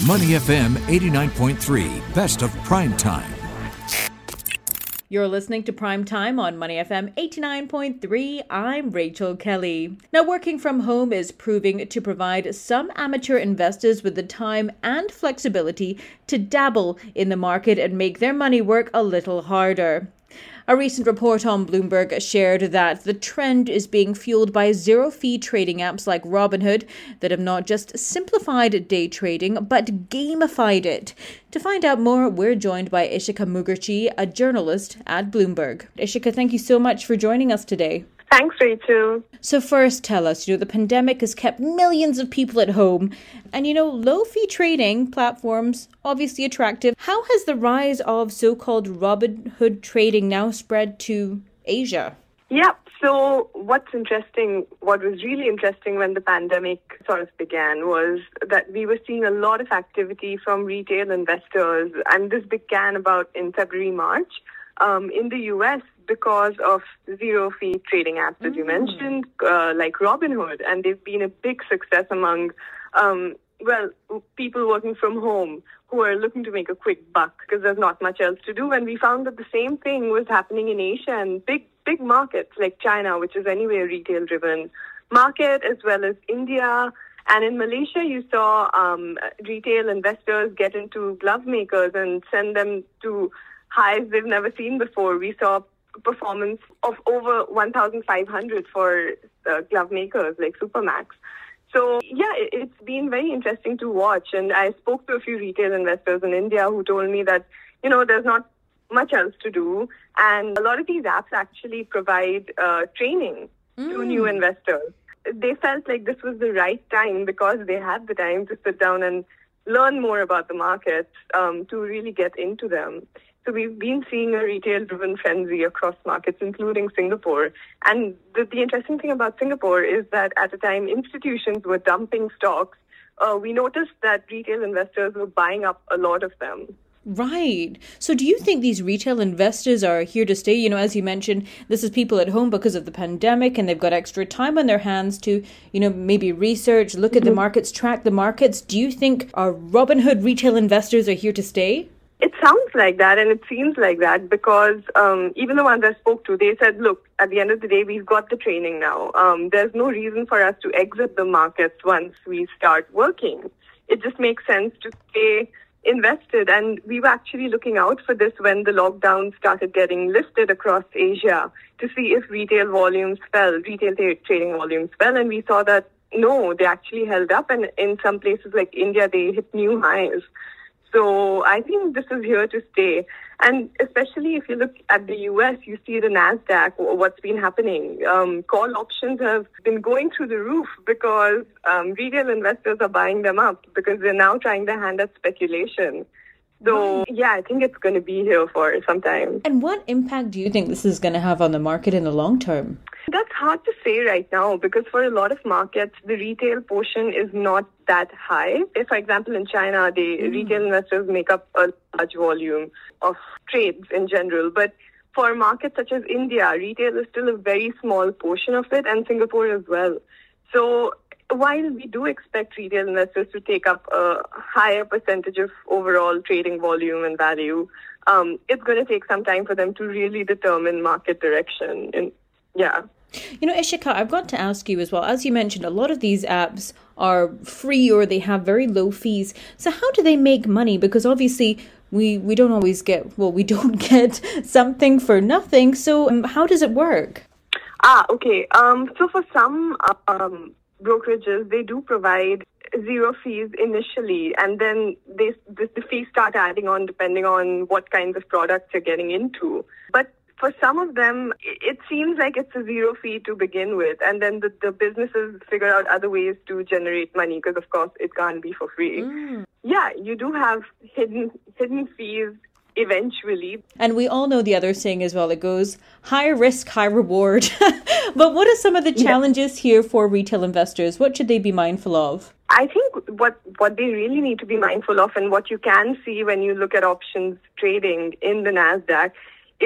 Money FM 89.3, best of prime time. You're listening to Prime Time on Money FM 89.3. I'm Rachel Kelly. Now, working from home is proving to provide some amateur investors with the time and flexibility to dabble in the market and make their money work a little harder. A recent report on Bloomberg shared that the trend is being fueled by zero-fee trading apps like Robinhood that have not just simplified day trading, but gamified it. To find out more, we're joined by Ishika Mukherjee, a journalist at Bloomberg. Ishika, thank you so much for joining us today. Thanks, Rachel. So first, tell us, the pandemic has kept millions of people at home. And, low-fee trading platforms, obviously attractive. How has the rise of so-called Robinhood trading now spread to Asia? Yeah, so what was really interesting when the pandemic sort of began was that we were seeing a lot of activity from retail investors. And this began about in February, March. In the U.S., because of zero-fee trading apps, as you mentioned, like Robinhood. And they've been a big success among, people working from home who are looking to make a quick buck because there's not much else to do. And we found that the same thing was happening in Asia and big markets like China, which is anyway a retail-driven market, as well as India. And in Malaysia, you saw retail investors get into glove makers and send them to highs they've never seen before. We saw performance of over 1,500 for glove makers like Supermax. So, it's been very interesting to watch. And I spoke to a few retail investors in India who told me that, there's not much else to do. And a lot of these apps actually provide training to new investors. They felt like this was the right time because they had the time to sit down and learn more about the markets to really get into them. So we've been seeing a retail-driven frenzy across markets, including Singapore. And the interesting thing about Singapore is that at the time institutions were dumping stocks, we noticed that retail investors were buying up a lot of them. Right. So do you think these retail investors are here to stay? As you mentioned, this is people at home because of the pandemic and they've got extra time on their hands to, maybe research, look at the markets, track the markets. Do you think our Robinhood retail investors are here to stay? It sounds like that and it seems like that because even the ones I spoke to, they said, look, at the end of the day, we've got the training now. There's no reason for us to exit the markets once we start working. It just makes sense to stay invested. And we were actually looking out for this when the lockdown started getting lifted across Asia to see if retail trading volumes fell. And we saw that, no, they actually held up. And in some places like India, they hit new highs. So I think this is here to stay. And especially if you look at the U.S., you see the NASDAQ, what's been happening. Call options have been going through the roof because retail investors are buying them up because they're now trying their hand at speculation. So, I think it's going to be here for some time. And what impact do you think this is going to have on the market in the long term? That's hard to say right now because for a lot of markets, the retail portion is not that high. If, for example, in China, the retail investors make up a large volume of trades in general. But for markets such as India, retail is still a very small portion of it, and Singapore as well. So while we do expect retail investors to take up a higher percentage of overall trading volume and value, it's going to take some time for them to really determine market direction. Ishika, I've got to ask you as well. As you mentioned, a lot of these apps are free or they have very low fees. So how do they make money? Because obviously we don't always we don't get something for nothing. So how does it work? Okay. So for some brokerages, they do provide zero fees initially, and then the fees start adding on depending on what kinds of products you're getting into. But for some of them, it seems like it's a zero fee to begin with, and then the businesses figure out other ways to generate money because, of course, it can't be for free. You do have hidden fees eventually. And we all know the other saying as well. It goes, high risk, high reward. But what are some of the challenges here for retail investors? What should they be mindful of? I think what they really need to be mindful of, and what you can see when you look at options trading in the NASDAQ, is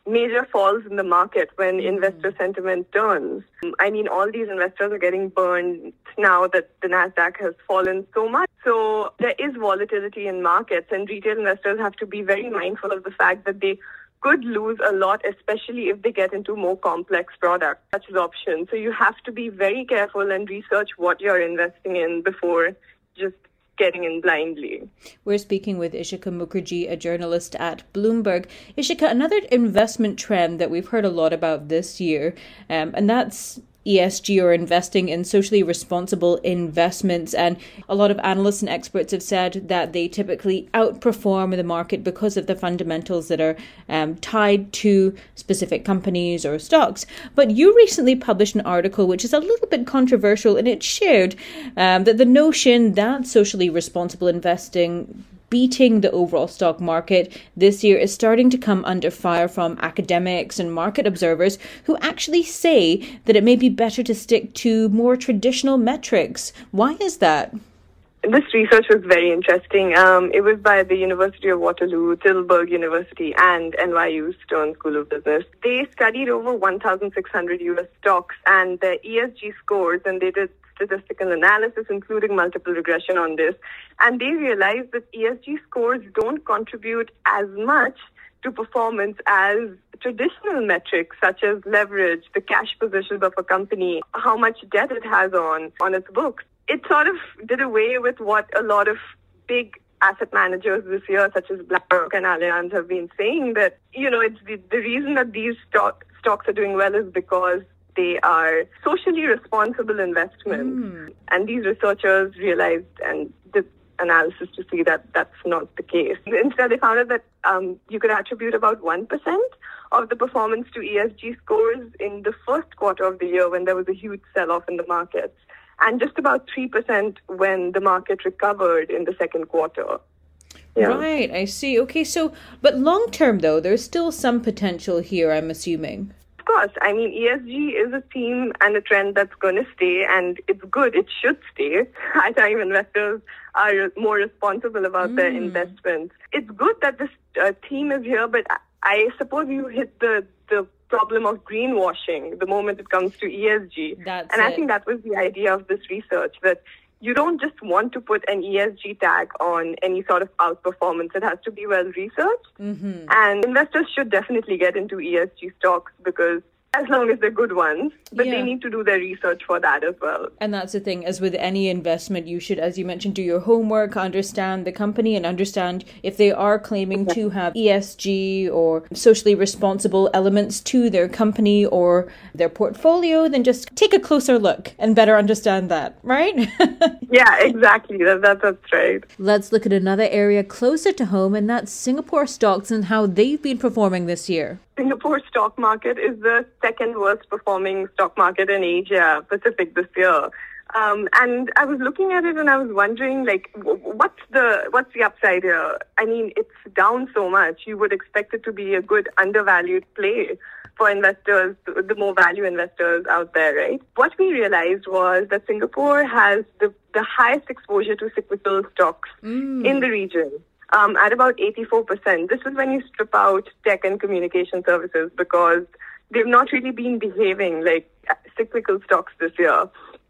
major falls in the market when investor sentiment turns. I mean, all these investors are getting burned now that the Nasdaq has fallen so much. So there is volatility in markets, and retail investors have to be very mindful of the fact that they could lose a lot, especially if they get into more complex products, such as options. So you have to be very careful and research what you're investing in before just getting in blindly. We're speaking with Ishika Mukherjee, a journalist at Bloomberg. Ishika, another investment trend that we've heard a lot about this year, and that's ESG, or investing in socially responsible investments. And a lot of analysts and experts have said that they typically outperform the market because of the fundamentals that are tied to specific companies or stocks. But you recently published an article which is a little bit controversial, and it shared that the notion that socially responsible investing beating the overall stock market this year is starting to come under fire from academics and market observers who actually say that it may be better to stick to more traditional metrics. Why is that? This research was very interesting. It was by the University of Waterloo, Tilburg University, and NYU Stern School of Business. They studied over 1,600 U.S. stocks and their ESG scores, and they did statistical analysis, including multiple regression on this. And they realized that ESG scores don't contribute as much to performance as traditional metrics such as leverage, the cash positions of a company, how much debt it has on its books. It sort of did away with what a lot of big asset managers this year, such as BlackRock and Allianz, have been saying, that, it's the reason that these stocks are doing well is because they are socially responsible investments. And these researchers realized and did analysis to see that that's not the case. Instead, they found out that you could attribute about 1% of the performance to ESG scores in the first quarter of the year when there was a huge sell-off in the markets, and just about 3% when the market recovered in the second quarter. Yeah. Right, I see. Okay, but long-term, though, there's still some potential here, I'm assuming. Of course. I mean, ESG is a theme and a trend that's going to stay, and it's good. It should stay. High-time investors are more responsible about their investments. It's good that this theme is here, but I suppose you hit the problem of greenwashing the moment it comes to ESG. I think that was the idea of this research, that you don't just want to put an ESG tag on any sort of outperformance. It has to be well researched. And investors should definitely get into ESG stocks, because as long as they're good ones, but they need to do their research for that as well. And that's the thing, as with any investment, you should, as you mentioned, do your homework, understand the company, and understand if they are claiming to have ESG or socially responsible elements to their company or their portfolio, then just take a closer look and better understand that, right? Yeah, exactly. That's right. Let's look at another area closer to home, and that's Singapore stocks and how they've been performing this year. Singapore stock market is the second worst performing stock market in Asia Pacific this year. And I was looking at it and I was wondering, what's the upside here? I mean, it's down so much. You would expect it to be a good undervalued play for investors, the more value investors out there, right? What we realized was that Singapore has the highest exposure to cyclical stocks in the region. At about 84%. This is when you strip out tech and communication services, because they've not really been behaving like cyclical stocks this year.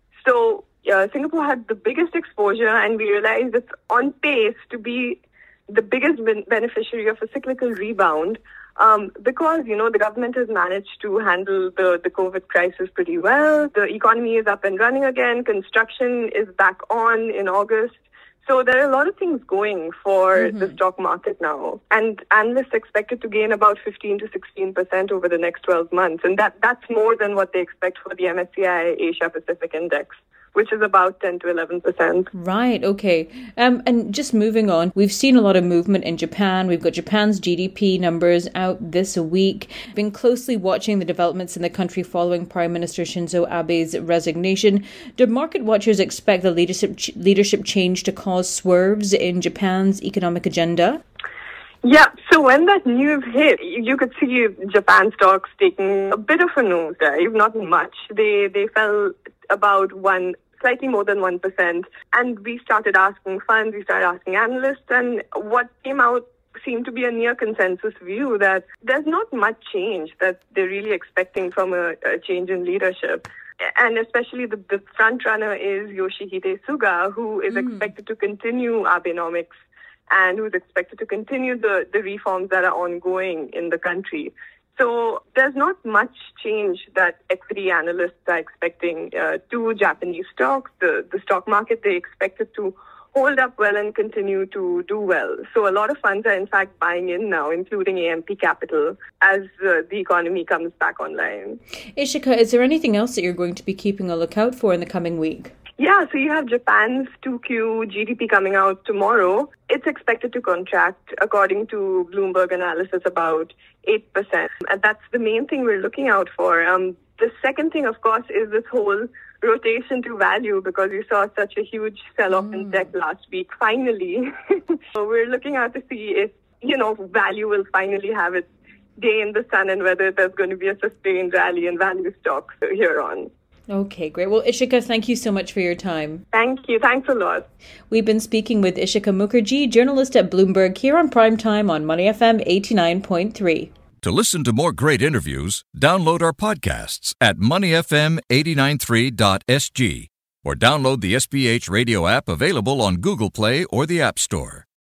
So Singapore had the biggest exposure, and we realized it's on pace to be the biggest beneficiary of a cyclical rebound, because, the government has managed to handle the COVID crisis pretty well. The economy is up and running again. Construction is back on in August. So there are a lot of things going for the stock market now. And analysts expect it to gain about 15 to 16% over the next 12 months. And that's more than what they expect for the MSCI Asia Pacific Index, which is about 10 to 11%. Right, okay. And just moving on, we've seen a lot of movement in Japan. We've got Japan's GDP numbers out this week. Been closely watching the developments in the country following Prime Minister Shinzo Abe's resignation. Do market watchers expect the leadership change to cause swerves in Japan's economic agenda? Yeah, so when that news hit, you could see Japan stocks taking a bit of a nosedive, not much. They fell about slightly more than 1%. And we started asking funds, we started asking analysts, and what came out seem to be a near consensus view that there's not much change that they're really expecting from a change in leadership. And especially the front runner is Yoshihide Suga, who is expected to continue Abenomics and who's expected to continue the reforms that are ongoing in the country. So there's not much change that equity analysts are expecting to Japanese stocks. The stock market, they expect it to hold up well and continue to do well. So a lot of funds are in fact buying in now, including AMP Capital, as the economy comes back online. Ishika, is there anything else that you're going to be keeping a lookout for in the coming week? Yeah, so you have Japan's 2Q GDP coming out tomorrow. It's expected to contract, according to Bloomberg analysis, about 8%. And that's the main thing we're looking out for. The second thing, of course, is this whole rotation to value, because you saw such a huge sell-off in tech last week, finally. So we're looking out to see if, value will finally have its day in the sun and whether there's going to be a sustained rally in value stocks here on. Okay, great. Well, Ishika, thank you so much for your time. Thank you. Thanks a lot. We've been speaking with Ishika Mukherjee, journalist at Bloomberg, here on Primetime on Money FM 89.3. To listen to more great interviews, download our podcasts at moneyfm893.sg or download the SPH radio app available on Google Play or the App Store.